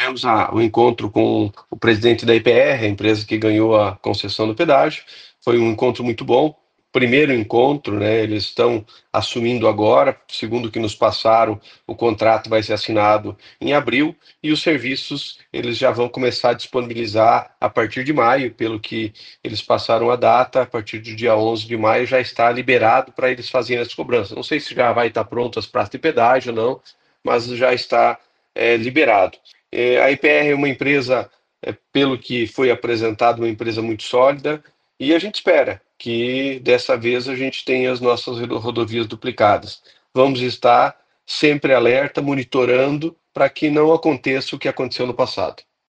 tivemos o encontro com o presidente da IPR, a empresa que ganhou a concessão do pedágio. Foi um encontro muito bom. Primeiro encontro, né? Eles estão assumindo agora, segundo o que nos passaram, o contrato vai ser assinado em abril e os serviços eles já vão começar a disponibilizar a partir de maio, pelo que eles passaram a data, a partir do dia 11 de maio já está liberado para eles fazerem as cobranças. Não sei se já vai estar pronto as praças de pedágio ou não, mas já está liberado. A IPR é uma empresa, pelo que foi apresentado, uma empresa muito sólida, e a gente espera que dessa vez a gente tenha as nossas rodovias duplicadas. Vamos estar sempre alerta, monitorando, para que não aconteça o que aconteceu no passado.